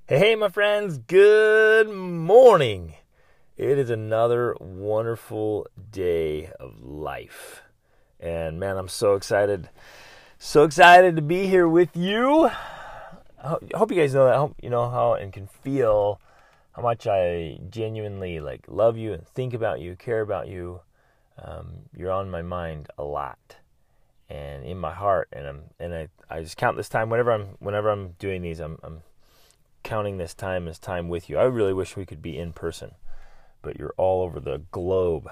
Hey, my friends, good morning. It is another wonderful day of life. And man, I'm so excited. So excited to be here with you. I hope you guys know that. I hope you know how and can feel how much I genuinely love you and think about you, care about you. You're on my mind a lot and in my heart. And I just count this time whenever I'm doing these. I'm counting this time as time with you. I really wish we could be in person, but you're all over the globe.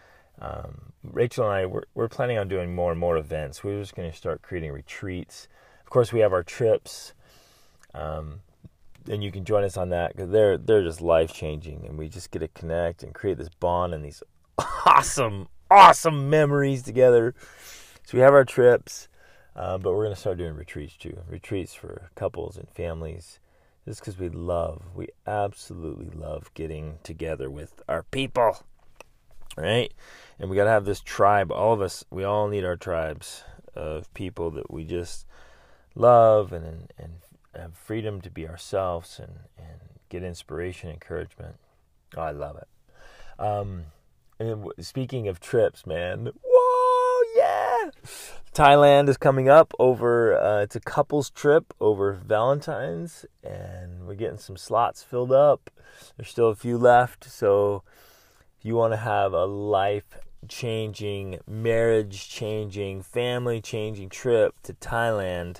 Rachel and I, we're planning on doing more and more events. We're just going to start creating retreats. Of course, we have our trips, and you can join us on that because they're just life-changing, and we just get to connect and create this bond and these awesome memories together. So we have our trips, but we're going to start doing retreats too. Retreats for couples and families. Just because we absolutely love getting together with our people, right? And we got to have this tribe. All of us, we all need our tribes of people that we just love and have freedom to be ourselves and get inspiration, encouragement. Oh, I love it. And speaking of trips, man, whoa, yeah! Thailand is coming up over, it's a couples trip over Valentine's, and we're getting some slots filled up. There's still a few left, so if you want to have a life-changing, marriage-changing, family-changing trip to Thailand,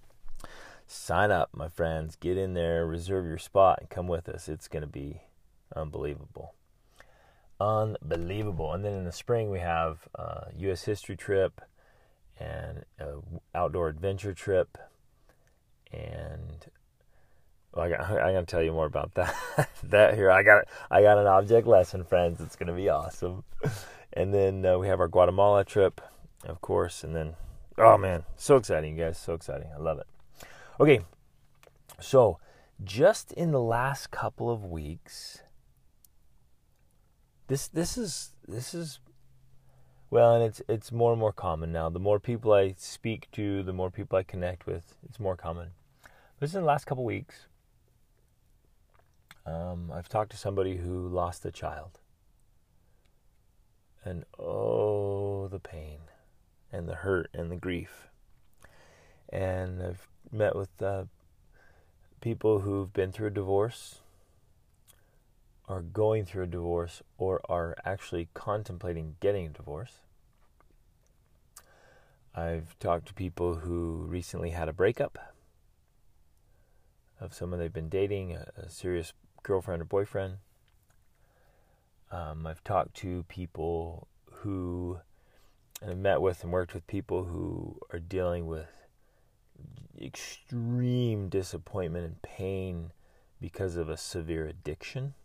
sign up, my friends. Get in there, reserve your spot, and come with us. It's going to be unbelievable. Unbelievable. And then in the spring, we have a U.S. history trip, and an outdoor adventure trip, and I got to tell you more about that here. I got an object lesson, friends. It's going to be awesome. And then we have our Guatemala trip, of course, and then, oh man, so exciting, you guys, so exciting. I love it. Okay, so just in the last couple of weeks, this is well, and it's more and more common now. The more people I speak to, the more people I connect with, it's more common. But in the last couple weeks, I've talked to somebody who lost a child. And oh, the pain and the hurt and the grief. And I've met with people who've been through a divorce, are going through a divorce, or are actually contemplating getting a divorce. I've talked to people who recently had a breakup of someone they've been dating, a serious girlfriend or boyfriend. I've talked to people who, and I've met with and worked with people who are dealing with extreme disappointment and pain because of a severe addiction.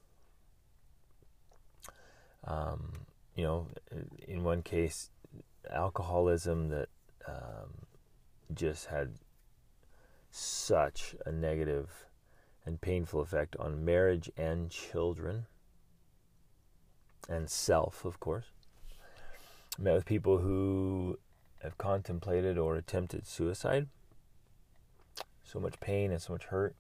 In one case, alcoholism that just had such a negative and painful effect on marriage and children and self, of course. I met with people who have contemplated or attempted suicide. So much pain and so much hurt.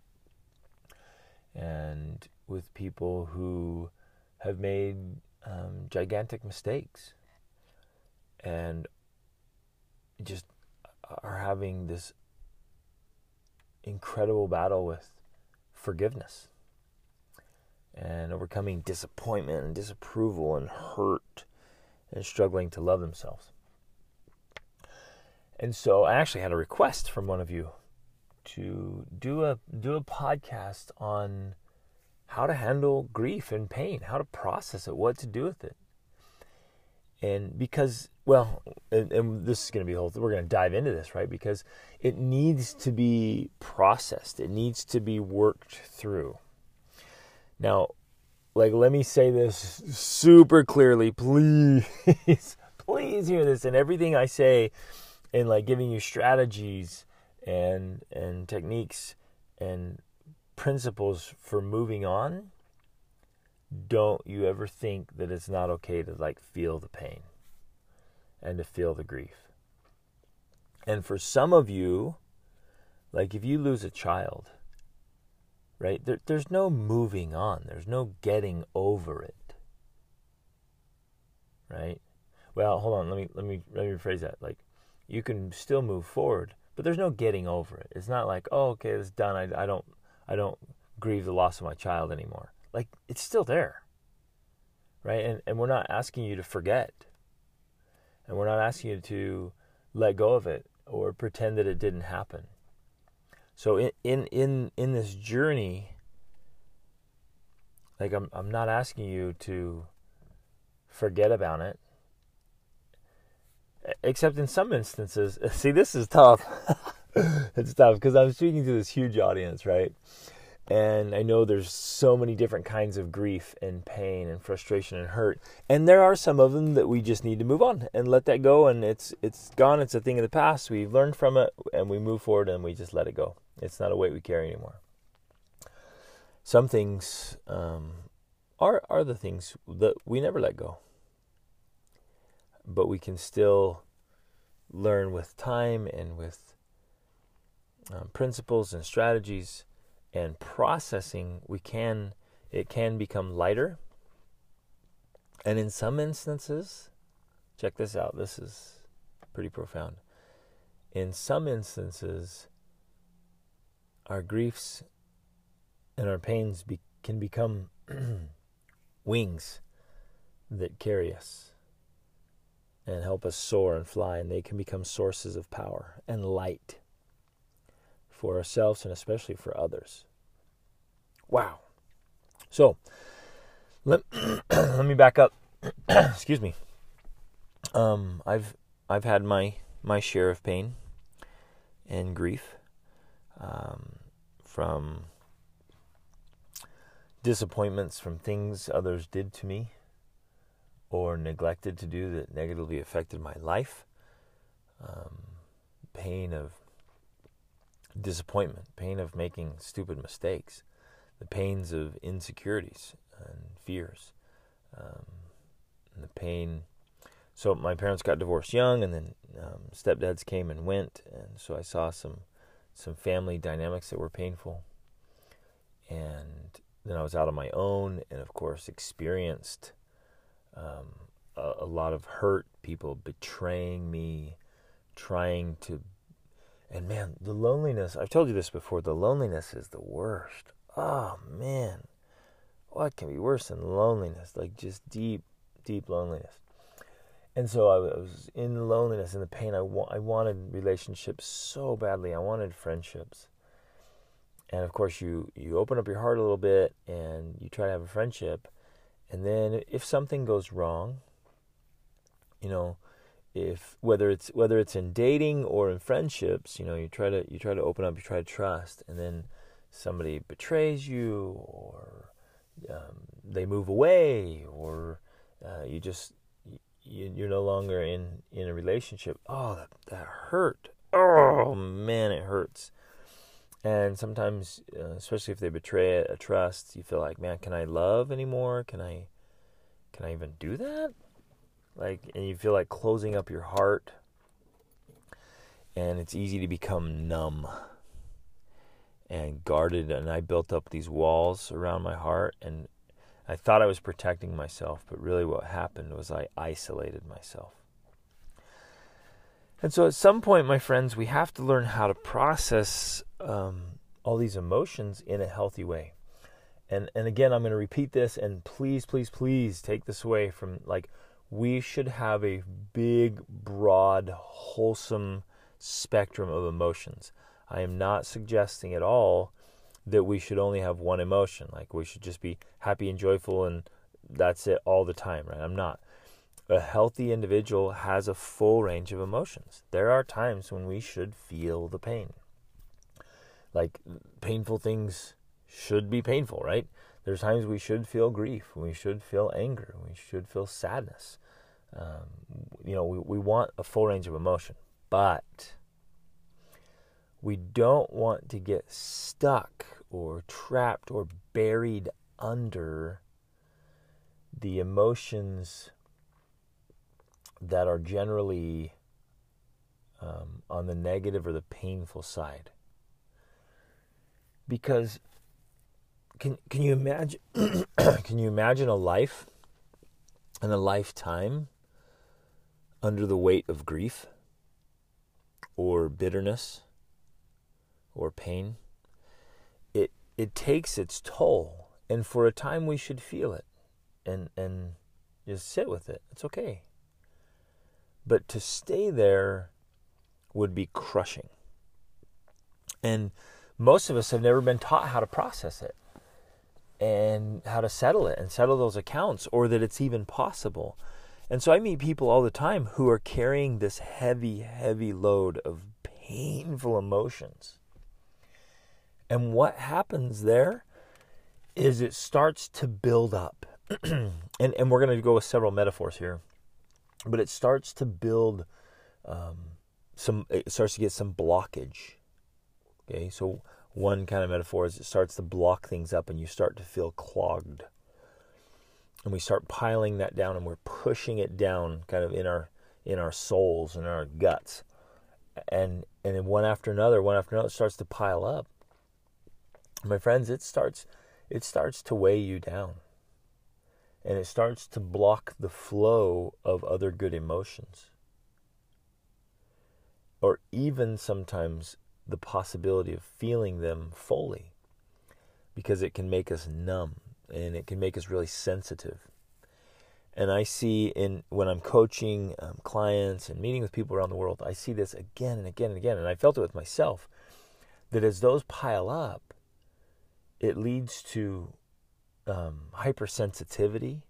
And with people who have made gigantic mistakes and just are having this incredible battle with forgiveness and overcoming disappointment and disapproval and hurt and struggling to love themselves. And so I actually had a request from one of you to do a podcast on how to handle grief and pain, how to process it, what to do with it. And because, well, and this is going to be we're going to dive into this, right? Because it needs to be processed. It needs to be worked through. Now, let me say this super clearly, please, please hear this. And everything I say in giving you strategies and techniques and principles for moving on, don't you ever think that it's not okay to feel the pain and to feel the grief. And for some of you, if you lose a child, right? There's no moving on. There's no getting over it, right? Well, hold on. Let me rephrase that. Like, you can still move forward, but there's no getting over it. It's not like, oh, okay, it's done. I don't grieve the loss of my child anymore. Like, it's still there, right? And we're not asking you to forget, and we're not asking you to let go of it or pretend that it didn't happen. So in this journey, like, I'm not asking you to forget about it, except in some instances. See, this is tough. It's tough because I'm speaking to this huge audience, right? And I know there's so many different kinds of grief and pain and frustration and hurt. And there are some of them that we just need to move on and let that go. And it's gone. It's a thing of the past. We've learned from it and we move forward and we just let it go. It's not a weight we carry anymore. Some things are the things that we never let go. But we can still learn with time and with principles and strategies and processing. It can become lighter. And in some instances, check this out, this is pretty profound. In some instances, our griefs and our pains can become wings that carry us and help us soar and fly, and they can become sources of power and light for ourselves and especially for others. Wow. So, let me back up. Excuse me. I've had my share of pain and grief from disappointments from things others did to me or neglected to do that negatively affected my life. Pain of disappointment, pain of making stupid mistakes, the pains of insecurities and fears, and the pain. So my parents got divorced young, and then stepdads came and went, and so I saw some family dynamics that were painful. And then I was out on my own, and of course experienced a lot of hurt, people betraying me, and man, the loneliness, I've told you this before, the loneliness is the worst. Oh man, what can be worse than loneliness? Like, just deep, deep loneliness. And so I was in the loneliness and the pain. I wanted relationships so badly. I wanted friendships. And of course you open up your heart a little bit and you try to have a friendship. And then if something goes wrong, whether it's in dating or in friendships, you try to open up, you try to trust, and then somebody betrays you, or they move away, or you're no longer in a relationship. Oh, that hurt. Oh man, it hurts. And sometimes, especially if they betray a trust, you feel like, man, can I love anymore? Can I even do that? Like, and you feel like closing up your heart, and it's easy to become numb and guarded. And I built up these walls around my heart, and I thought I was protecting myself, but really what happened was I isolated myself. And so at some point, my friends, we have to learn how to process all these emotions in a healthy way. And again, I'm going to repeat this, and please, please, please take this away from, like, we should have a big, broad, wholesome spectrum of emotions. I am not suggesting at all that we should only have one emotion. Like, we should just be happy and joyful and that's it all the time, right? I'm not. A healthy individual has a full range of emotions. There are times when we should feel the pain. Like, painful things should be painful, right? There's times we should feel grief, we should feel anger, we should feel sadness. We want a full range of emotion, but we don't want to get stuck or trapped or buried under the emotions that are generally on the negative or the painful side. Because can you imagine can you imagine a life and a lifetime under the weight of grief or bitterness or pain? It takes its toll, and for a time we should feel it and just sit with it. It's okay. But to stay there would be crushing. And most of us have never been taught how to process it and how to settle it and settle those accounts, or that it's even possible. And so I meet people all the time who are carrying this heavy, heavy load of painful emotions. And what happens there is it starts to build up. and we're going to go with several metaphors here. But it starts to build it starts to get some blockage. Okay, so one kind of metaphor is it starts to block things up and you start to feel clogged. And we start piling that down and we're pushing it down kind of in our souls and our guts. And then one after another, it starts to pile up. My friends, it starts to weigh you down. And it starts to block the flow of other good emotions. Or even sometimes the possibility of feeling them fully. Because it can make us numb and it can make us really sensitive. And I see when I'm coaching clients and meeting with people around the world, I see this again and again and again. And I felt it with myself, that as those pile up, it leads to hypersensitivity,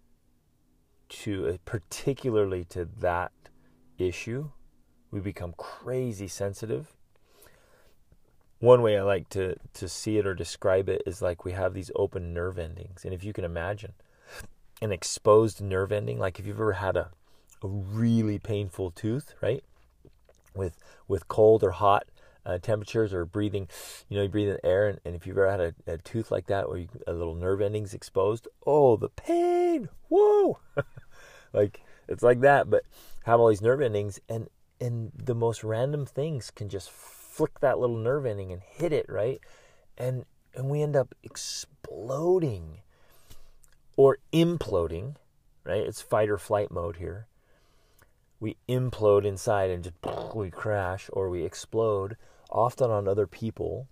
particularly to that issue. We become crazy sensitive. One way I like to see it or describe it is like we have these open nerve endings. And if you can imagine an exposed nerve ending, like if you've ever had a really painful tooth, right? With cold or hot temperatures, or breathing, you breathe in air, and if you've ever had a tooth like that where a little nerve ending's exposed, oh, the pain, whoa! Like, it's like that, but have all these nerve endings, and the most random things can just flick that little nerve ending and hit it, right? And we end up exploding or imploding, right? It's fight or flight mode here. We implode inside and just we crash, or we explode, often on other people.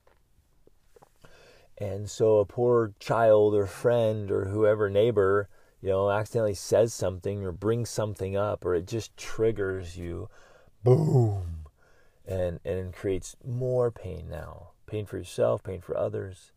And so a poor child or friend or whoever, neighbor, accidentally says something or brings something up, or it just triggers you, boom, and creates more pain now. Pain for yourself, pain for others.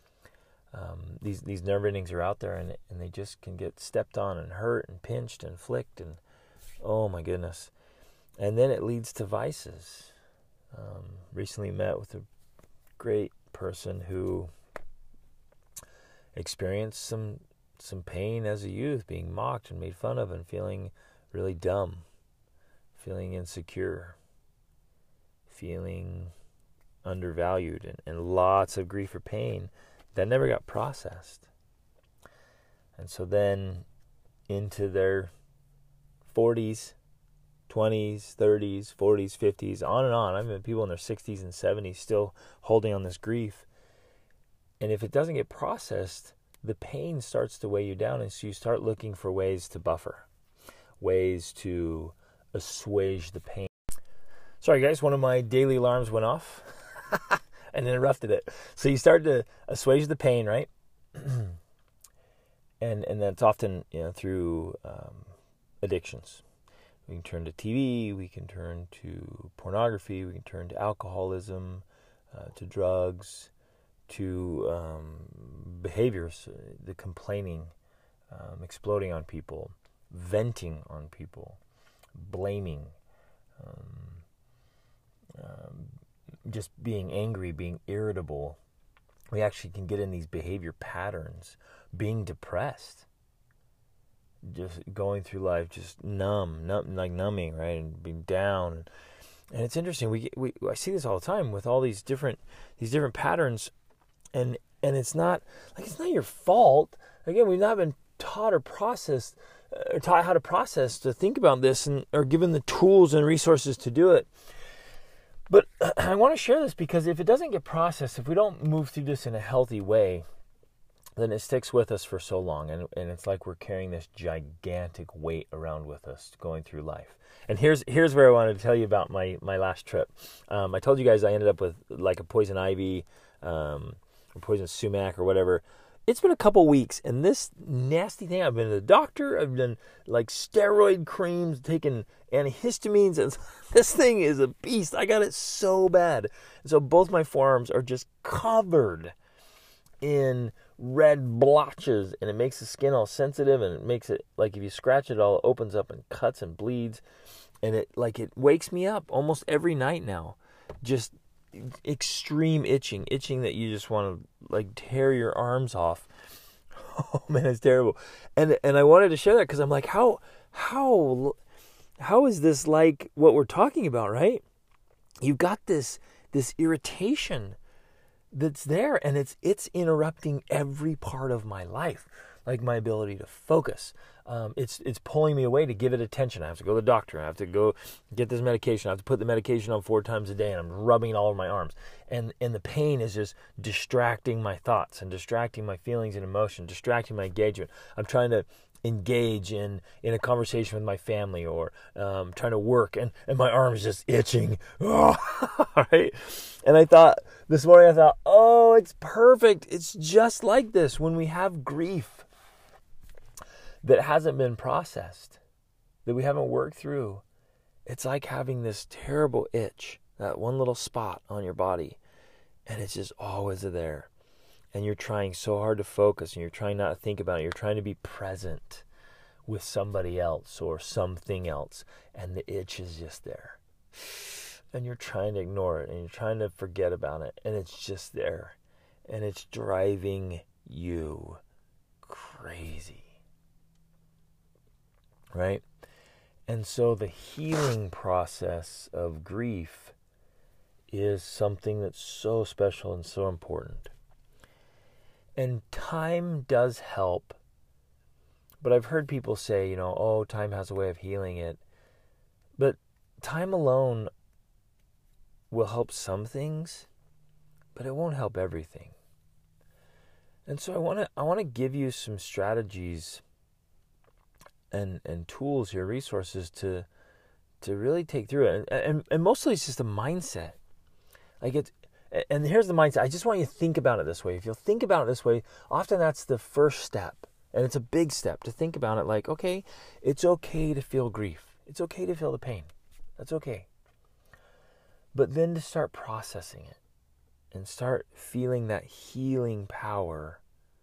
These nerve endings are out there, and they just can get stepped on and hurt and pinched and flicked, and oh my goodness. And then it leads to vices. Recently met with a great person who experienced some pain as a youth, being mocked and made fun of and feeling really dumb, feeling insecure, feeling undervalued, and lots of grief or pain that never got processed. And so then into their 40s, 20s, 30s, 40s, 50s, on and on. I've met people in their 60s and 70s still holding on this grief. And if it doesn't get processed, the pain starts to weigh you down, and so you start looking for ways to buffer, ways to assuage the pain. Sorry guys, one of my daily alarms went off and interrupted it. So you start to assuage the pain, right? and that's often through addictions. We can turn to TV, we can turn to pornography, we can turn to alcoholism, to drugs, to behaviors, the complaining, exploding on people, venting on people, blaming, just being angry, being irritable. We actually can get in these behavior patterns, being depressed, just going through life just numbing, right, and being down. And it's interesting. I see this all the time with all these different patterns, and it's not your fault. Again, we've not been taught or processed, or taught how to process, to think about this, and or given the tools and resources to do it. But I want to share this because if it doesn't get processed, if we don't move through this in a healthy way, then it sticks with us for so long, and it's like we're carrying this gigantic weight around with us going through life. And here's where I wanted to tell you about my last trip. I told you guys I ended up with like a poison ivy, or poison sumac or whatever. It's been a couple weeks, and this nasty thing, I've been to the doctor, I've done like steroid creams, taken antihistamines, and this thing is a beast. I got it so bad. And so both my forearms are just covered in red blotches, and it makes the skin all sensitive, and it makes it like if you scratch it all, it opens up and cuts and bleeds, and it wakes me up almost every night now, just extreme itching that you just want to like tear your arms off. Oh man, it's terrible. And I wanted to share that because I'm like, how is this like what we're talking about, right? You've got this irritation that's there, and it's interrupting every part of my life, like my ability to focus. It's pulling me away to give it attention. I have to go to the doctor. I have to go get this medication. I have to put the medication on 4 times a day, and I'm rubbing it all over my arms. And the pain is just distracting my thoughts and distracting my feelings and emotion, distracting my engagement. I'm trying to engage in a conversation with my family, or trying to work, and my arm's just itching. Right? And this morning I thought, oh, it's perfect. It's just like this when we have grief that hasn't been processed, that we haven't worked through. It's like having this terrible itch, that one little spot on your body, and it's just always there. And you're trying so hard to focus, and you're trying not to think about it. You're trying to be present with somebody else or something else, and the itch is just there. And you're trying to ignore it, and you're trying to forget about it, and it's just there. And it's driving you crazy. Right? And so the healing process of grief is something that's so special and so important. And time does help. But I've heard people say, oh, time has a way of healing it. But time alone will help some things, but it won't help everything. And so I want to give you some strategies and tools here, resources to really take through it. And mostly it's just a mindset. And here's the mindset. I just want you to think about it this way. If you'll think about it this way, often that's the first step. And it's a big step to think about it like, okay, it's okay to feel grief. It's okay to feel the pain. That's okay. But then to start processing it and start feeling that healing power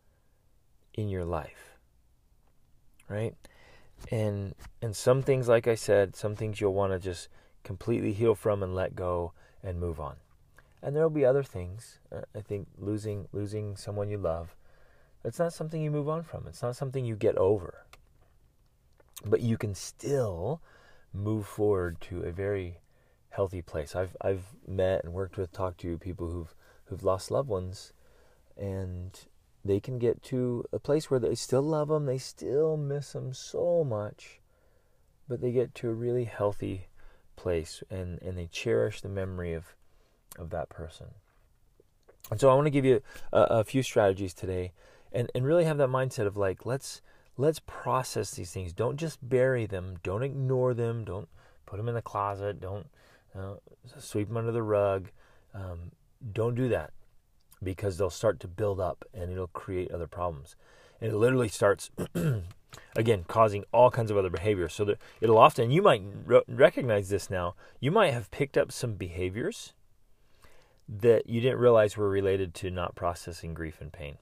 in your life. Right? And some things, like I said, some things you'll want to just completely heal from and let go and move on. And there'll be other things. I think losing someone you love, it's not something you move on from. It's not something you get over. But you can still move forward to a very healthy place. I've met and talked to people who've lost loved ones, and they can get to a place where they still love them, they still miss them so much, but they get to a really healthy place, and they cherish the memory of that person. And so I want to give you a few strategies today, and really have that mindset of like, let's process these things. Don't just bury them. Don't ignore them. Don't put them in the closet. Don't sweep them under the rug. Don't do that, because they'll start to build up and it'll create other problems. And it literally starts, again, causing all kinds of other behaviors. So that it'll often, you might recognize this now, you might have picked up some behaviors that you didn't realize were related to not processing grief and pain.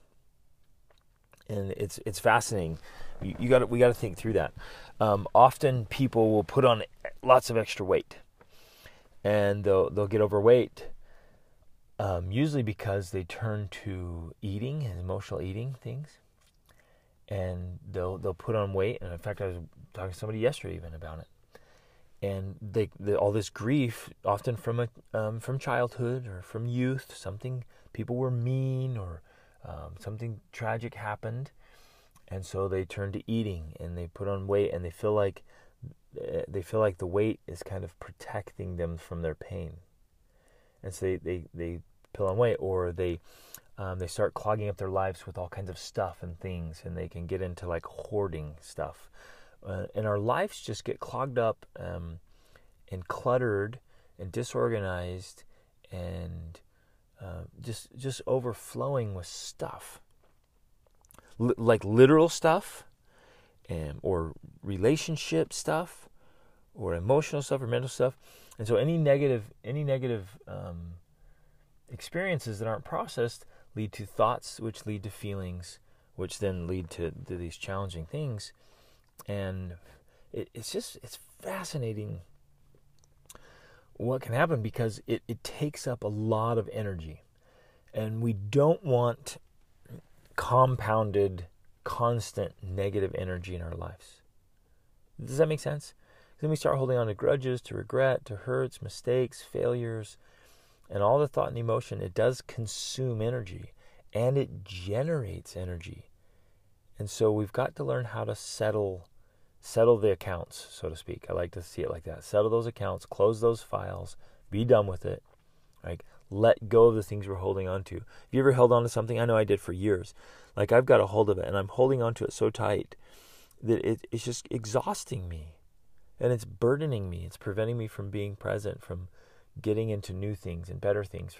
And it's fascinating. We got to think through that. Often people will put on lots of extra weight, and they'll get overweight. Usually because they turn to eating and emotional eating things, and they'll put on weight. And in fact, I was talking to somebody yesterday even about it. And they all this grief, often from childhood or from youth, people were mean, or something tragic happened, and so they turn to eating and they put on weight, and they feel like the weight is kind of protecting them from their pain. And so they put on weight, or they They start clogging up their lives with all kinds of stuff and things, and they can get into like hoarding stuff. And our lives just get clogged up and cluttered and disorganized and just overflowing with stuff. Like literal stuff, or relationship stuff, or emotional stuff, or mental stuff. And so any negative experiences that aren't processed lead to thoughts, which lead to feelings, which then lead to these challenging things. And it's fascinating what can happen, because it takes up a lot of energy. And we don't want compounded, constant negative energy in our lives. Does that make sense? Then we start holding on to grudges, to regret, to hurts, mistakes, failures, and all the thought and emotion. It does consume energy, and it generates energy. And so we've got to learn how to settle the accounts, so to speak. I like to see it like that. Settle those accounts, close those files, be done with it. Like, let go of the things we're holding on to. Have you ever held on to something? I know I did for years. Like, I've got a hold of it, and I'm holding on to it so tight that it's just exhausting me. And it's burdening me. It's preventing me from being present, from getting into new things and better things.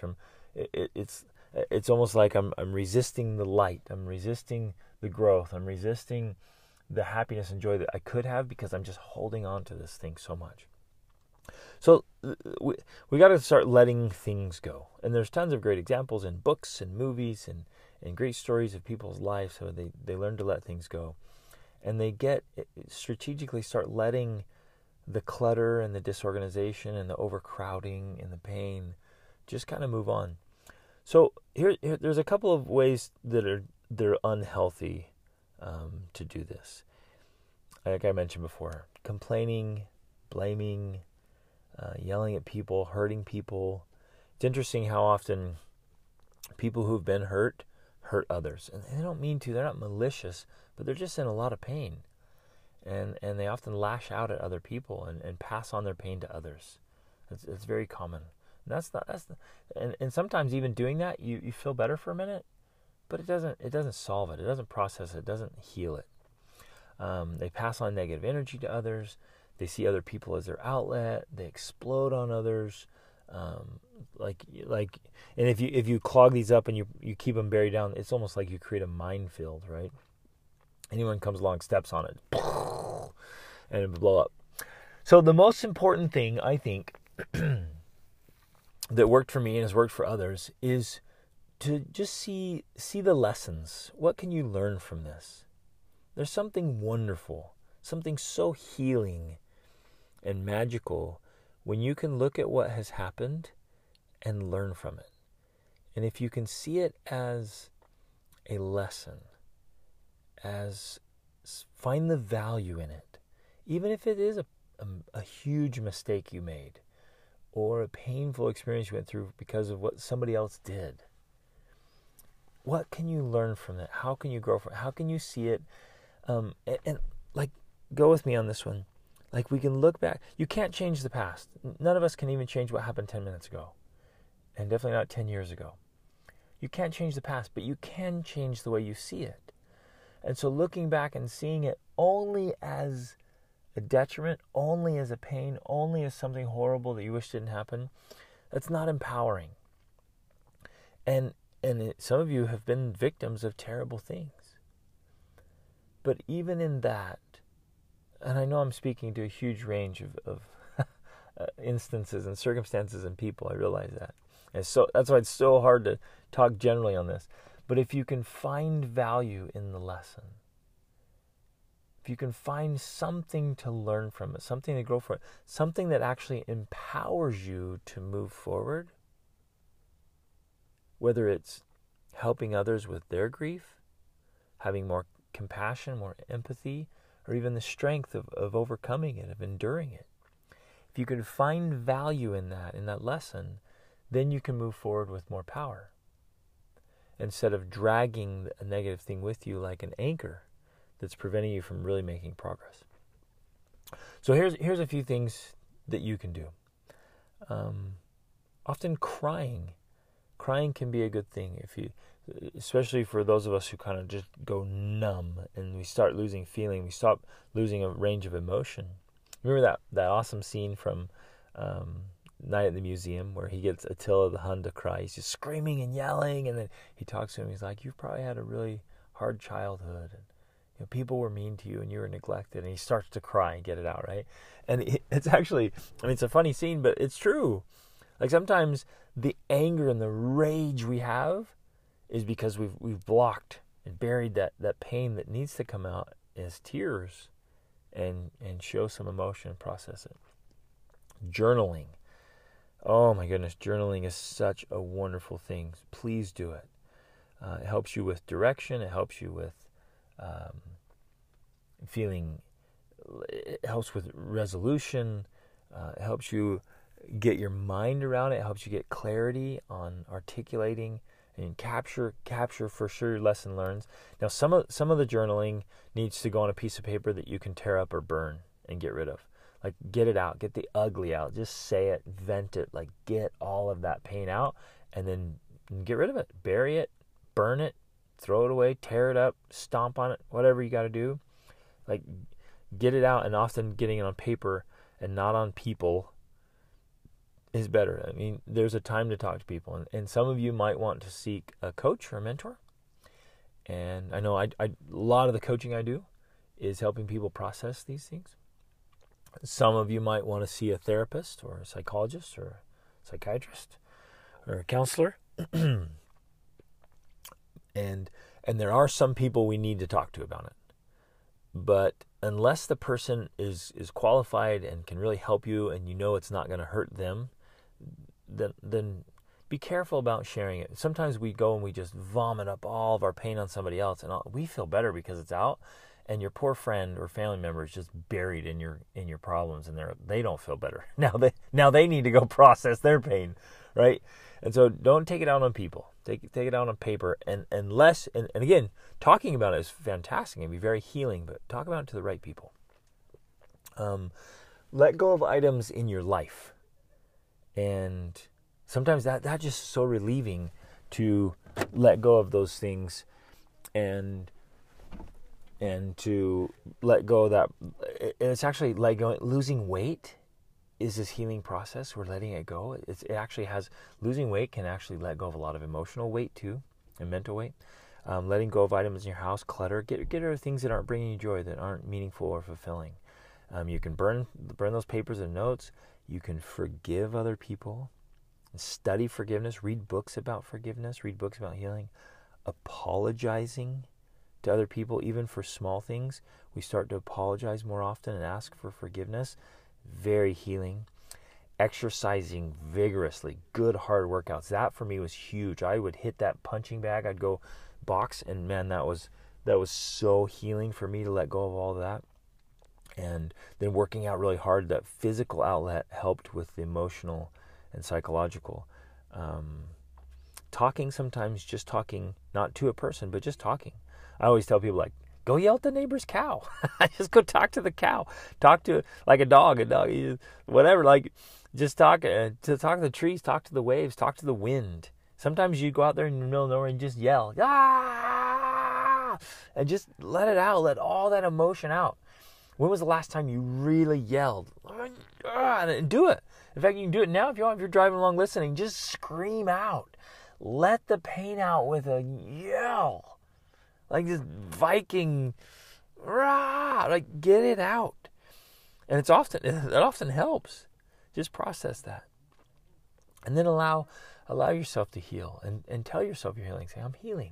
It's almost like I'm resisting the light. I'm resisting the growth. I'm resisting the happiness and joy that I could have, because I'm just holding on to this thing so much. So we got to start letting things go. And there's tons of great examples in books and movies and great stories of people's lives how they learn to let things go. And they strategically start letting the clutter and the disorganization and the overcrowding and the pain just kind of move on. So here there's a couple of ways that they're unhealthy to do this. Like I mentioned before, complaining, blaming, yelling at people, hurting people. It's interesting how often people who've been hurt others. And they don't mean to. They're not malicious, but they're just in a lot of pain. And they often lash out at other people and pass on their pain to others. It's very common. And and sometimes even doing that, you feel better for a minute, but it doesn't solve it. It doesn't process it. It doesn't heal it. They pass on negative energy to others. They see other people as their outlet. They explode on others. And if you clog these up and you keep them buried down, it's almost like you create a minefield, right? Anyone comes along, steps on it, and it will blow up. So the most important thing, I think, that worked for me and has worked for others is to just see the lessons. What can you learn from this? There's something wonderful, something so healing and magical when you can look at what has happened and learn from it. And if you can see it as a lesson, find the value in it, even if it is a huge mistake you made or a painful experience you went through because of what somebody else did. What can you learn from it? How can you grow from it? How can you see it? And like, go with me on this one. Like, we can look back. You can't change the past. None of us can even change what happened 10 minutes ago, and definitely not 10 years ago. You can't change the past, but you can change the way you see it. And so looking back and seeing it only as a detriment, only as a pain, only as something horrible that you wish didn't happen, that's not empowering. And some of you have been victims of terrible things. But even in that, and I know I'm speaking to a huge range of instances and circumstances and people, I realize that. And so that's why it's so hard to talk generally on this. But if you can find value in the lesson, if you can find something to learn from it, something to grow from it, something that actually empowers you to move forward, whether it's helping others with their grief, having more compassion, more empathy, or even the strength of overcoming it, of enduring it. If you can find value in that lesson, then you can move forward with more power. Instead of dragging a negative thing with you like an anchor that's preventing you from really making progress. So here's a few things that you can do. Often crying can be a good thing. especially for those of us who kind of just go numb and we start losing feeling, we stop losing a range of emotion. Remember that awesome scene from Night at the Museum where he gets Attila the Hun to cry. He's just screaming and yelling, and then he talks to him. He's like, "You've probably had a really hard childhood, and people were mean to you, and you were neglected." And he starts to cry and get it out, right? And it's actually, it's a funny scene, but it's true. Like sometimes the anger and the rage we have is because we've blocked and buried that pain that needs to come out as tears and show some emotion and process it. Journaling. Oh my goodness, journaling is such a wonderful thing. Please do it. It helps you with direction. It helps you with feeling. It helps with resolution. It helps you get your mind around it. It helps you get clarity on articulating and capture for sure your lesson learns. Now, some of the journaling needs to go on a piece of paper that you can tear up or burn and get rid of. Like, get it out, get the ugly out, just say it, vent it, like get all of that pain out, and then get rid of it, bury it, burn it, throw it away, tear it up, stomp on it, whatever you got to do. Like, get it out, and often getting it on paper and not on people is better. I mean, there's a time to talk to people, and some of you might want to seek a coach or a mentor. And I know a lot of the coaching I do is helping people process these things. Some of you might want to see a therapist or a psychologist or a psychiatrist or a counselor. And there are some people we need to talk to about it. But unless the person is qualified and can really help you, and you know it's not going to hurt them, then be careful about sharing it. Sometimes we go and we just vomit up all of our pain on somebody else, and we feel better because it's out. And your poor friend or family member is just buried in your problems, and they don't feel better. Now they need to go process their pain, right? And so don't take it out on people. Take it out on paper, and again, talking about it is fantastic and be very healing, but talk about it to the right people. Let go of items in your life, and sometimes that's just so relieving to let go of those things, and to let go of that. It's actually like losing weight is this healing process. We're letting it go. It actually has, losing weight can actually let go of a lot of emotional weight too, and mental weight. Letting go of items in your house, clutter, get rid of things that aren't bringing you joy, that aren't meaningful or fulfilling. You can burn those papers and notes. You can forgive other people, study forgiveness, read books about forgiveness, read books about healing, apologizing to other people, even for small things. We start to apologize more often and ask for forgiveness. Very healing. Exercising vigorously, good hard workouts. That for me was huge. I would hit that punching bag. I'd go box, and man, that was so healing for me to let go of all of that. And then working out really hard, that physical outlet helped with the emotional and psychological. Talking, sometimes just talking, not to a person, but just talking. I always tell people, like, go yell at the neighbor's cow. Just go talk to the cow. Talk to, like a dog, whatever. Like, just talk to the trees, talk to the waves, talk to the wind. Sometimes you go out there in the middle of nowhere and just yell, ah! And just let it out. Let all that emotion out. When was the last time you really yelled? And do it. In fact, you can do it now if you want. If you're driving along listening, just scream out. Let the pain out with a yell. Like this Viking, rah, like get it out. And it often helps. Just process that. And then allow yourself to heal, and tell yourself you're healing. Say, I'm healing.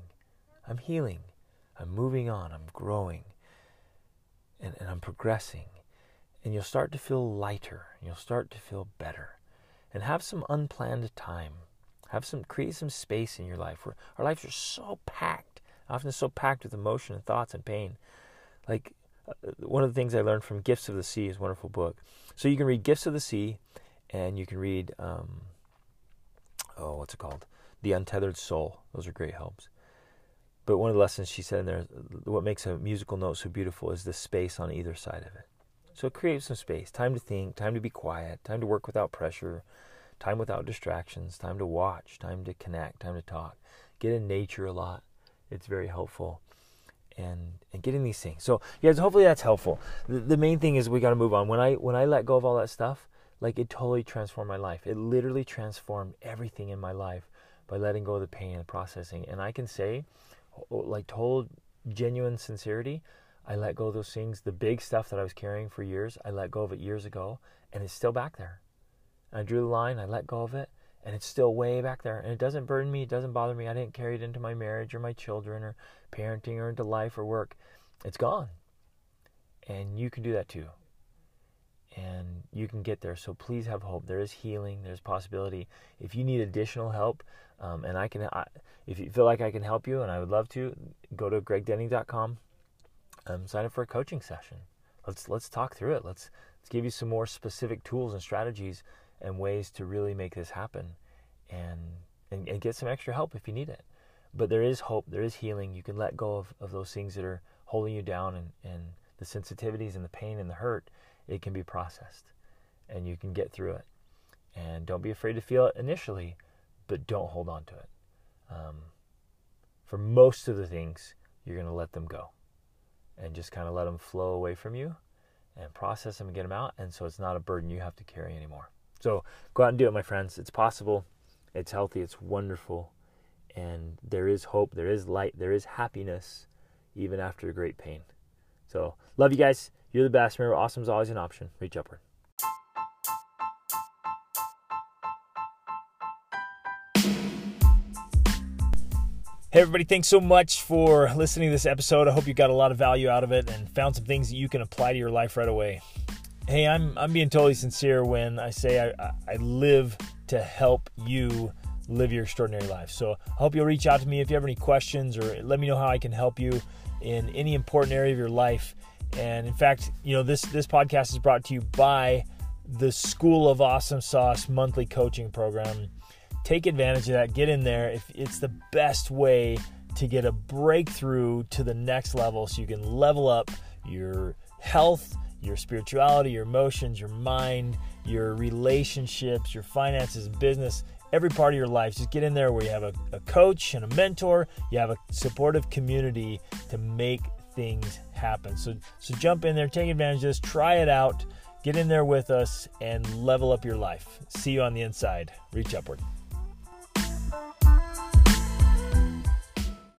I'm moving on. I'm growing. And I'm progressing. And you'll start to feel lighter. You'll start to feel better. And have some unplanned time. Create some space in your life, where our lives are so packed. Often so packed with emotion and thoughts and pain. Like, one of the things I learned from Gifts of the Sea is a wonderful book. So you can read Gifts of the Sea, and you can read, what's it called? The Untethered Soul. Those are great helps. But one of the lessons she said in there, what makes a musical note so beautiful is the space on either side of it. So create some space, time to think, time to be quiet, time to work without pressure, time without distractions, time to watch, time to connect, time to talk. get in nature a lot. It's very helpful. And getting these things. So yeah, hopefully that's helpful. The main thing is we got to move on. When I let go of all that stuff, like it totally transformed my life. It literally transformed everything in my life by letting go of the pain and processing. And I can say, like total genuine sincerity, I let go of those things. The big stuff that I was carrying for years, I let go of it years ago, and it's still back there. And I drew the line, I let go of it, and it's still way back there. And it doesn't burden me, it doesn't bother me. I didn't carry it into my marriage or my children or parenting or into life or work. It's gone. And you can do that too. And you can get there. So please have hope. There is healing. There's possibility. If you need additional help, and if you feel like I can help you, and I would love to, go to gregdenning.com. Sign up for a coaching session. Let's talk through it. Let's give you some more specific tools and strategies and ways to really make this happen, and get some extra help if you need it. But there is hope. There is healing. You can let go of those things that are holding you down, and the sensitivities and the pain and the hurt. It can be processed, and you can get through it. And don't be afraid to feel it initially, but don't hold on to it. For most of the things, you're going to let them go and just kind of let them flow away from you and process them and get them out. And so it's not a burden you have to carry anymore. So go out and do it, my friends. It's possible. It's healthy. It's wonderful. And there is hope. There is light. There is happiness even after great pain. So love you guys. You're the best. Remember, awesome is always an option. Reach upward. Hey everybody, thanks so much for listening to this episode. I hope you got a lot of value out of it and found some things that you can apply to your life right away. Hey, I'm being totally sincere when I say I live to help you live your extraordinary life. So I hope you'll reach out to me if you have any questions, or let me know how I can help you in any important area of your life. And in fact, this podcast is brought to you by the School of Awesome Sauce monthly coaching program. Take advantage of that. Get in there. It's the best way to get a breakthrough to the next level so you can level up your health, your spirituality, your emotions, your mind, your relationships, your finances, business, every part of your life. Just get in there where you have a coach and a mentor. You have a supportive community to make things happen. So jump in there, take advantage of this, try it out, get in there with us, and level up your life. See you on the inside. Reach upward.